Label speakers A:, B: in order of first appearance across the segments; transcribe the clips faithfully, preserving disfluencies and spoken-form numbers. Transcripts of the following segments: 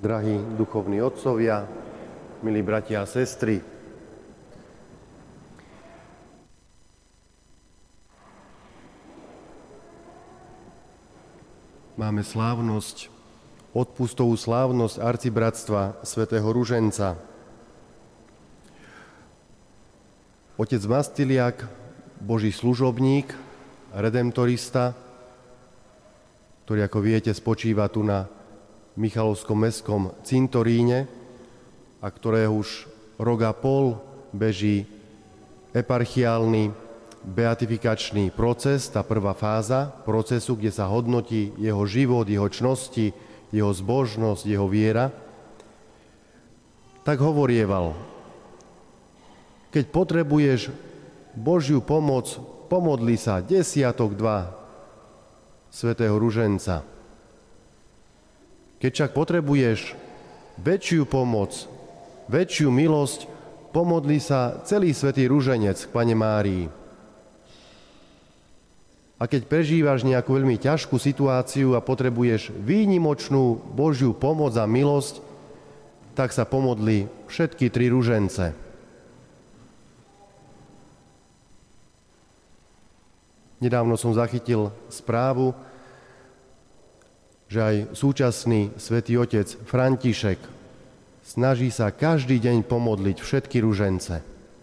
A: Drahí duchovní otcovia, milí bratia a sestry, máme slávnosť, odpustovú slávnosť arcibratstva svätého Ruženca. Otec Mastiliak, Boží služobník, redemptorista, ktorý, ako viete, spočíva tu na Michalovskom mestskom cintoríne a ktorého už rok a pol beží eparchiálny beatifikačný proces, tá prvá fáza procesu, kde sa hodnotí jeho život, jeho čnosti, jeho zbožnosť, jeho viera, tak hovorieval: keď potrebuješ Božiu pomoc, pomodli sa desiatok dva svätého Ruženca. Keď však potrebuješ väčšiu pomoc, väčšiu milosť, pomodli sa celý svätý Ruženec k Panne Márii. A keď prežívaš nejakú veľmi ťažkú situáciu a potrebuješ výnimočnú Božiu pomoc a milosť, tak sa pomodli všetky tri ružence. Nedávno som zachytil správu, že aj súčasný svätý otec František snaží sa každý deň pomodliť všetky ružence.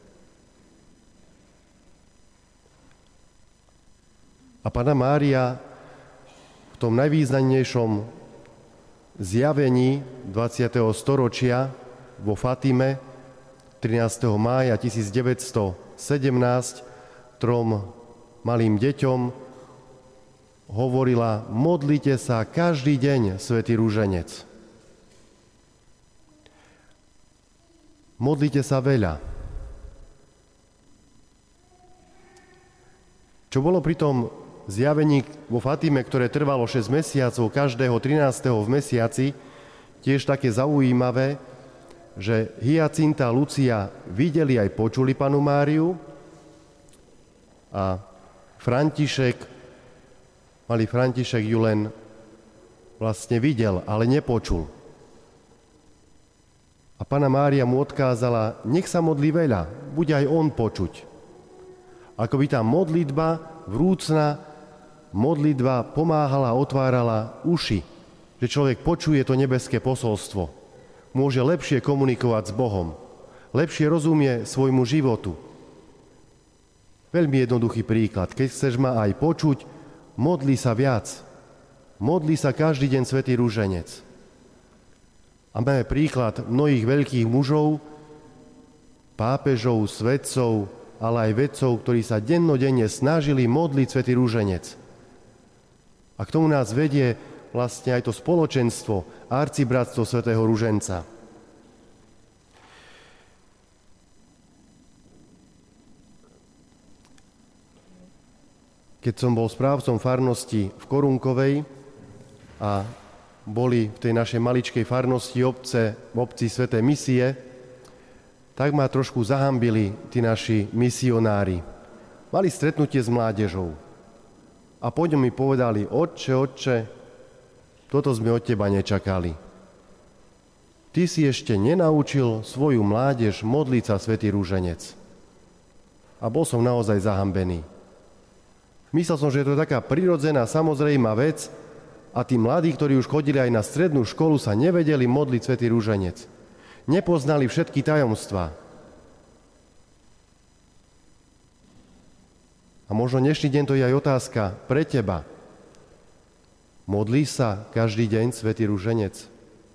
A: A Panna Mária v tom najvýznamnejšom zjavení dvadsiateho storočia vo Fatime trinásteho mája tisícdeväťstosedemnásť trom malým deťom hovorila: modlite sa každý deň, svätý Ruženec. Modlite sa veľa. Čo bolo pri tom zjavení vo Fatime, ktoré trvalo šesť mesiacov, každého trinásteho v mesiaci, tiež také zaujímavé, že Hyacinta a Lucia videli aj počuli Pannu Máriu a František, malý František ju len vlastne videl, ale nepočul. A Panna Mária mu odkázala: nech sa modlí veľa, bude aj on počuť. Ako by tá modlitba, vrúcna modlitba pomáhala, otvárala uši, že človek počuje to nebeské posolstvo. Môže lepšie komunikovať s Bohom, lepšie rozumie svojmu životu. Veľmi jednoduchý príklad. Keď chceš ma aj počuť, modli sa viac. Modli sa každý deň svätý Ruženec. A máme príklad mnohých veľkých mužov, pápežov, svätcov, ale aj vedcov, ktorí sa dennodenne snažili modliť svätý Ruženec. A k tomu nás vedie vlastne aj to spoločenstvo, arcibratstvo svätého Ruženca. Keď som bol správcom farnosti v Korunkovej a boli v tej našej maličkej farnosti obce, v obci Svätej Misie, tak ma trošku zahambili tí naši misionári. Mali stretnutie s mládežou a po ňom mi povedali: Otče, otče, toto sme od teba nečakali. Ty si ešte nenaučil svoju mládež modliť sa svätý Ruženec. A bol som naozaj zahambený. Myslel som, že je to taká prirodzená, samozrejmá vec a tí mladí, ktorí už chodili aj na strednú školu, sa nevedeli modliť svätý Ruženec. Nepoznali všetky tajomstvá. A možno dnešný deň to je aj otázka pre teba. Modlíš sa každý deň svätý Ruženec?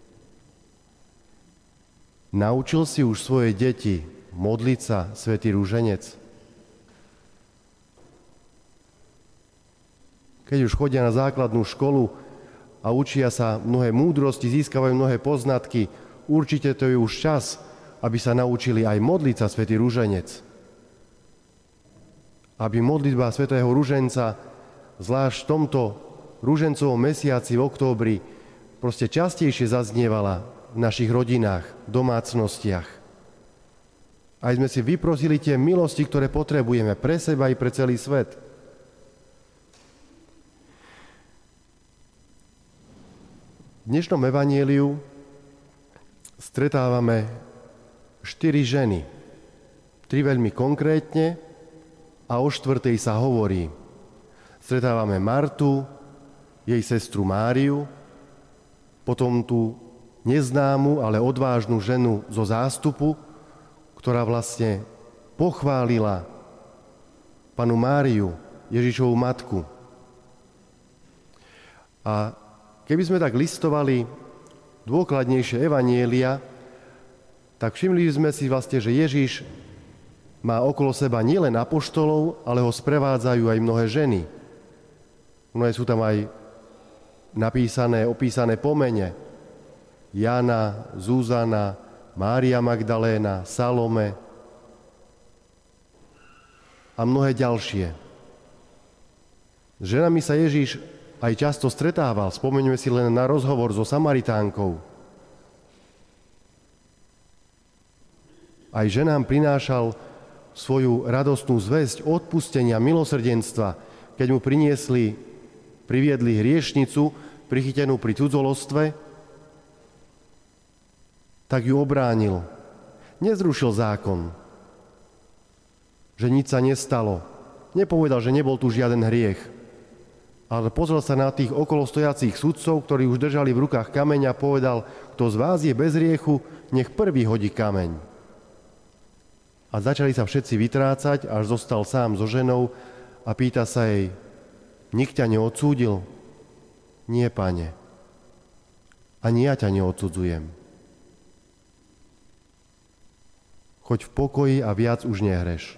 A: Naučil si už svoje deti modliť sa svätý Ruženec? Keď už chodia na základnú školu a učia sa mnohé múdrosti, získavajú mnohé poznatky, určite to je už čas, aby sa naučili aj modliť sa svätý Ruženec. Aby modlitba svätého Ruženca, zvlášť v tomto ružencovom mesiaci v októbri, proste častejšie zaznievala v našich rodinách, domácnostiach. Aj sme si vyprosili tie milosti, ktoré potrebujeme pre seba i pre celý svet. V dnešnom evanjeliu stretávame štyri ženy. Tri veľmi konkrétne a o štvrtej sa hovorí. Stretávame Martu, jej sestru Máriu, potom tú neznámu, ale odvážnu ženu zo zástupu, ktorá vlastne pochválila panu Máriu, Ježišovu matku. A keby sme tak listovali dôkladnejšie evanjelia, tak všimli sme si vlastne, že Ježiš má okolo seba nielen apoštolov, ale ho sprevádzajú aj mnohé ženy. Mnohé sú tam aj napísané, opísané po mene. Jana, Zuzana, Mária Magdaléna, Salome a mnohé ďalšie. S ženami sa Ježiš aj často stretával. Spomeňme si len na rozhovor so Samaritánkou. Aj ženám prinášal svoju radostnú zvesť odpustenia, milosrdenstva, keď mu priniesli, priviedli hriešnicu, prichytenú pri cudzolostve, tak ju obránil. Nezrušil zákon, že nič sa nestalo. Nepovedal, že nebol tu žiaden hriech. Ale pozrel sa na tých okolostojacích sudcov, ktorí už držali v rukách kameň a povedal, kto z vás je bez hriechu, nech prvý hodí kameň. A začali sa všetci vytrácať, až zostal sám so ženou a pýta sa jej, nik ťa neodsúdil? Nie, pane. Ani ja ťa neodsudzujem. Choď v pokoji a viac už nehreš.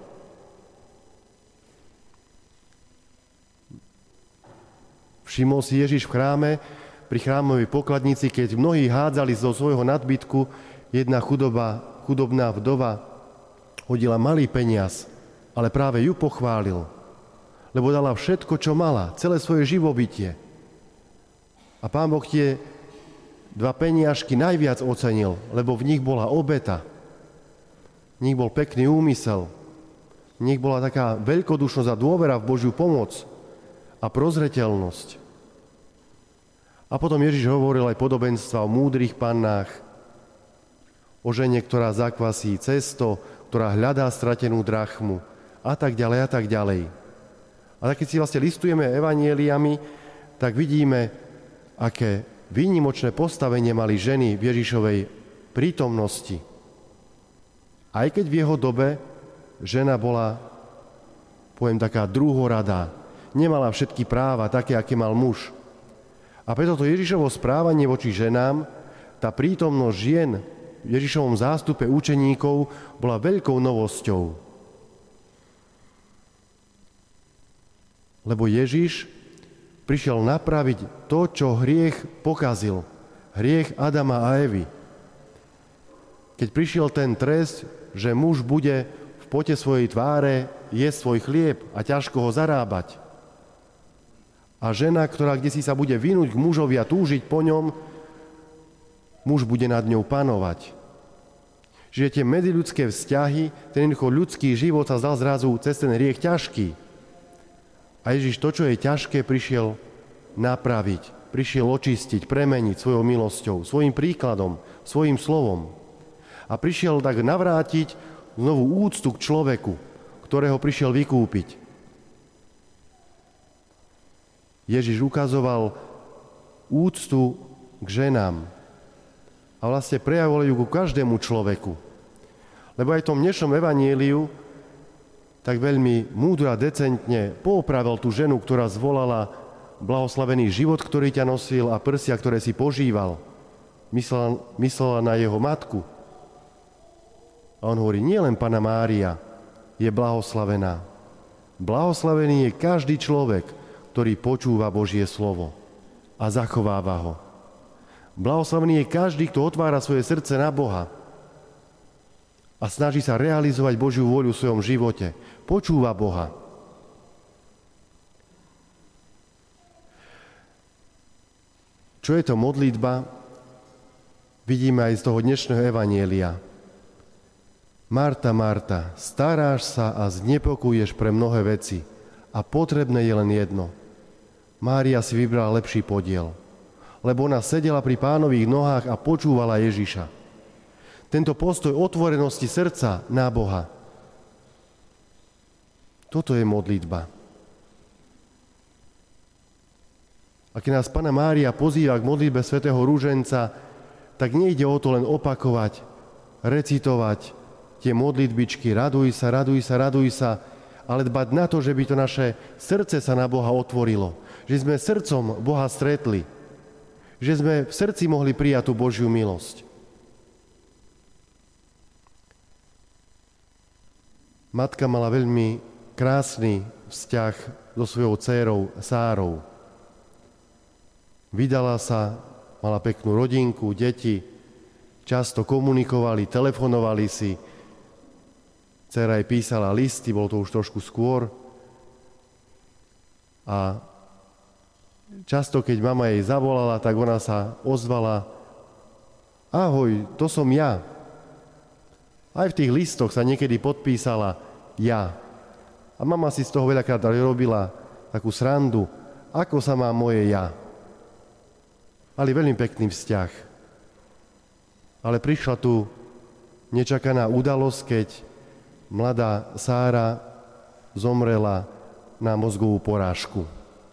A: Všimol si Ježiš v chráme, pri chrámovej pokladnici, keď mnohí hádzali zo svojho nadbytku, jedna chudoba, chudobná vdova hodila malý peniaz, ale práve ju pochválil, lebo dala všetko, čo mala, celé svoje živobytie. A Pán Boh tie dva peniažky najviac ocenil, lebo v nich bola obeta, v nich bol pekný úmysel, v nich bola taká veľkodušnosť a dôvera v Božiu pomoc a prozreteľnosť. A potom Ježiš hovoril aj podobenstva o múdrych pannách, o žene, ktorá zakvasí cesto, ktorá hľadá stratenú drachmu a tak ďalej a tak ďalej. A tak keď si vlastne listujeme evanjeliami, tak vidíme, aké výnimočné postavenie mali ženy v Ježišovej prítomnosti. Aj keď v jeho dobe žena bola, poviem, taká druhoradá, nemala všetky práva, také, aké mal muž. A preto to Ježišovo správanie voči ženám, tá prítomnosť žien v Ježišovom zástupe učeníkov bola veľkou novosťou. Lebo Ježiš prišiel napraviť to, čo hriech pokazil. Hriech Adama a Evy. Keď prišiel ten trest, že muž bude v pote svojej tváre jesť svoj chlieb a ťažko ho zarábať. A žena, ktorá kdesi sa bude vinúť k mužovi a túžiť po ňom, muž bude nad ňou panovať. Čiže tie medziľudské vzťahy, ten ľudský život sa zdal zrazu cez ten hriech ťažký. A Ježiš to, čo je ťažké, prišiel napraviť, prišiel očistiť, premeniť svojou milosťou, svojim príkladom, svojim slovom. A prišiel tak navrátiť znovu úctu k človeku, ktorého prišiel vykúpiť. Ježiš ukazoval úctu k ženám a vlastne prejavil ju ku každému človeku. Lebo aj v tom dnešnom evanjeliu tak veľmi múdro a decentne poopravil tú ženu, ktorá zvolala blahoslavený život, ktorý ťa nosil a prsia, ktoré si požíval. Myslela, myslela na jeho matku. A on hovorí, nie len Panna Mária je blahoslavená. Blahoslavený je každý človek, ktorý počúva Božie slovo a zachováva ho. Blahoslavený je každý, kto otvára svoje srdce na Boha a snaží sa realizovať Božiu vôľu v svojom živote. Počúva Boha. Čo je to modlitba? Vidíme aj z toho dnešného evanjelia. Marta, Marta, staráš sa a znepokojuješ pre mnohé veci a potrebné je len jedno. Mária si vybrala lepší podiel, lebo ona sedela pri Pánových nohách a počúvala Ježiša. Tento postoj otvorenosti srdca na Boha. Toto je modlitba. A keď nás Panna Mária pozýva k modlitbe svätého Rúženca, tak nejde o to len opakovať, recitovať tie modlitbičky, raduj sa, raduj sa, raduj sa, ale dbať na to, že by to naše srdce sa na Boha otvorilo. Že sme srdcom Boha stretli. Že sme v srdci mohli prijať tú Božiu milosť. Matka mala veľmi krásny vzťah so svojou dcérou Sárou. Vydala sa, mala peknú rodinku, deti, často komunikovali, telefonovali si. Dcéra jej písala listy, bolo to už trošku skôr. A často, keď mama jej zavolala, tak ona sa ozvala: ahoj, to som ja. Aj v tých listoch sa niekedy podpísala ja. A mama si z toho veľakrát robila takú srandu, ako sa má moje ja. Mali veľmi pekný vzťah. Ale prišla tu nečakaná udalosť, keď mladá Sára zomrela na mozgovú porážku.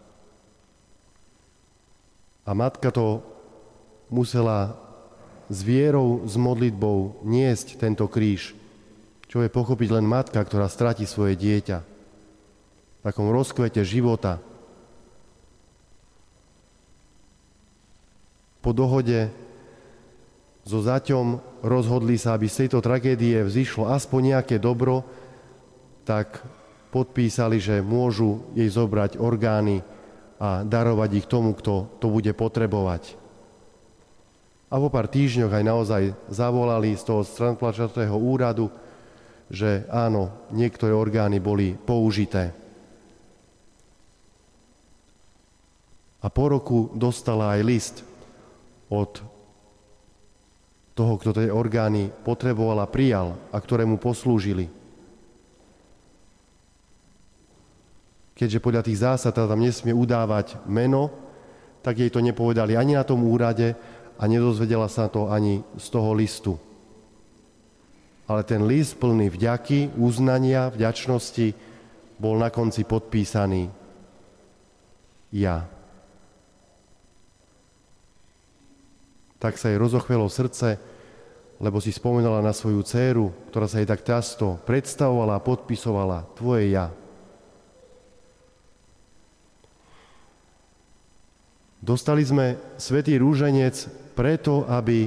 A: A matka to musela s vierou, s modlitbou niesť tento kríž, čo je pochopiť len matka, ktorá stratí svoje dieťa v takom rozkvete života. Po dohode so zaťom rozhodli sa, aby z tejto tragédie vzišlo aspoň nejaké dobro, tak podpísali, že môžu jej zobrať orgány a darovať ich tomu, kto to bude potrebovať. A po pár týždňoch aj naozaj zavolali z toho transplantačného úradu, že áno, niektoré orgány boli použité. A po roku dostala aj list od toho, kto tie orgány potreboval a prijal a ktorému poslúžili. Keďže podľa tých zásad tam nesmie udávať meno, tak jej to nepovedali ani na tom úrade a nedozvedela sa to ani z toho listu. Ale ten list plný vďaky, uznania, vďačnosti bol na konci podpísaný ja. Tak sa jej rozochvelo srdce, lebo si spomenula na svoju dcéru, ktorá sa jej tak často predstavovala a podpisovala tvoje ja. Dostali sme svätý rúženec preto, aby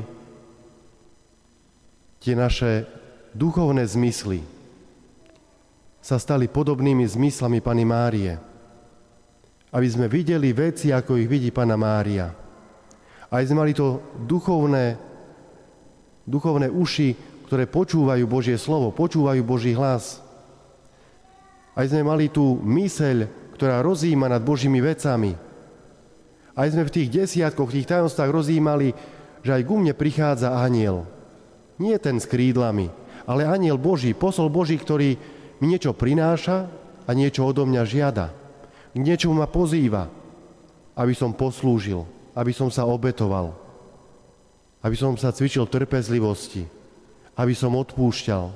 A: tie naše duchovné zmysly sa stali podobnými zmyslami Panny Márie. Aby sme videli veci, ako ich vidí Panna Mária. Aj sme mali to duchovné, duchovné uši, ktoré počúvajú Božie slovo, počúvajú Boží hlas. Aj sme mali tú myseľ, ktorá rozjíma nad Božími vecami. Aj sme v tých desiatkoch, v tých tajomstvách rozjímali, že aj ku mne prichádza anjel. Nie ten s krídlami, ale anjel Boží, posol Boží, ktorý mi niečo prináša a niečo odo mňa žiada. K niečomu ma pozýva, aby som poslúžil, aby som sa obetoval, aby som sa cvičil v trpezlivosti, aby som odpúšťal.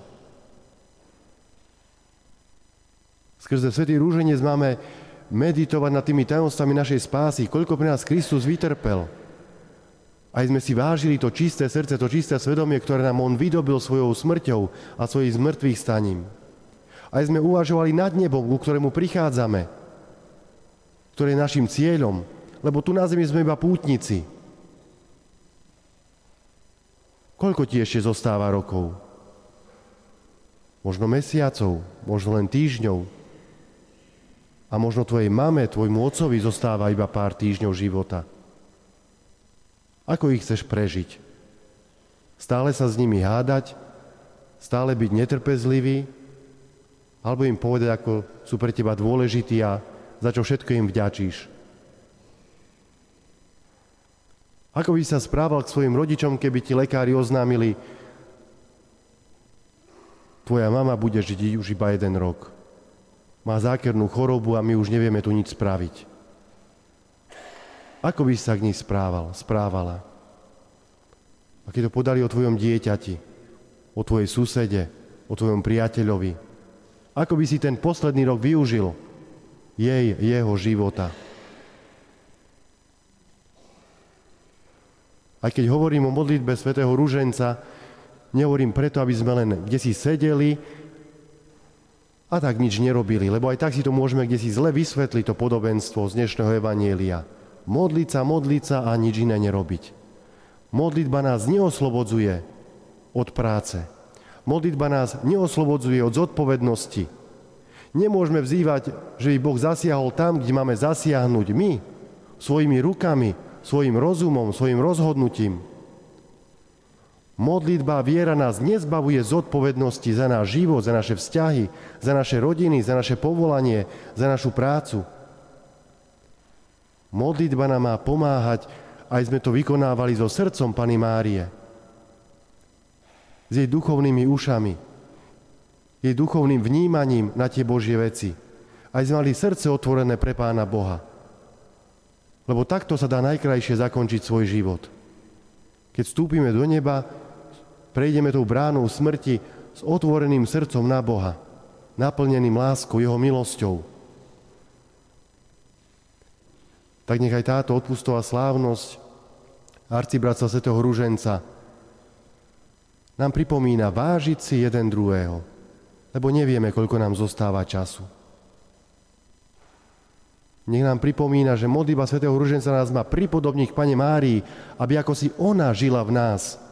A: Skrze svätý rúženec máme meditovať nad tými tajomstvami našej spásy, koľko pre nás Kristus vytrpel. Aj sme si vážili to čisté srdce, to čisté svedomie, ktoré nám on vydobil svojou smrťou a svojím zmrtvých staním. Aj sme uvažovali nad nebom, ku ktorému prichádzame, ktoré je našim cieľom, lebo tu na zemi sme iba pútnici. Koľko ti ešte zostáva rokov? Možno mesiacov, možno len týždňov. A možno tvojej mame, tvojmu otcovi zostáva iba pár týždňov života. Ako ich chceš prežiť? Stále sa s nimi hádať? Stále byť netrpezlivý? Alebo im povedať, ako sú pre teba dôležití a za čo všetko im vďačíš? Ako by sa správal k svojim rodičom, keby ti lekári oznámili: tvoja mama bude žiť už iba jeden rok. Má zákernú chorobu a my už nevieme tu nič spraviť. Ako by sa k ní správal, správala? A keď to podali o tvojom dieťati, o tvojej susede, o tvojom priateľovi. Ako by si ten posledný rok využil jej, jeho života. Aj keď hovorím o modlitbe svätého Ruženca, nehovorím preto, aby sme len kdesi sedeli a tak nič nerobili, lebo aj tak si to môžeme kdesi zle vysvetliť, to podobenstvo z dnešného evanjelia. Modliť sa, modliť sa a nič iné nerobiť. Modlitba nás neoslobodzuje od práce. Modlitba nás neoslobodzuje od zodpovednosti. Nemôžeme vzývať, že by Boh zasiahol tam, kde máme zasiahnuť my, svojimi rukami, svojim rozumom, svojim rozhodnutím. Modlitba a viera nás nezbavuje zodpovednosti za náš život, za naše vzťahy, za naše rodiny, za naše povolanie, za našu prácu. Modlitba nám má pomáhať, aj sme to vykonávali so srdcom Panny Márie, s jej duchovnými ušami, jej duchovným vnímaním na tie Božie veci. Aj sme mali srdce otvorené pre Pána Boha. Lebo takto sa dá najkrajšie zakončiť svoj život. Keď vstúpime do neba, prejdeme tou bránou smrti s otvoreným srdcom na Boha, naplneným láskou, jeho milosťou. Tak nech aj táto odpustová slávnosť arcibratstva svätého Ruženca nám pripomína vážiť si jeden druhého, lebo nevieme, koľko nám zostáva času. Nech nám pripomína, že modlitba svätého Ruženca nás má pripodobniť k Panne Márii, aby ako si ona žila v nás,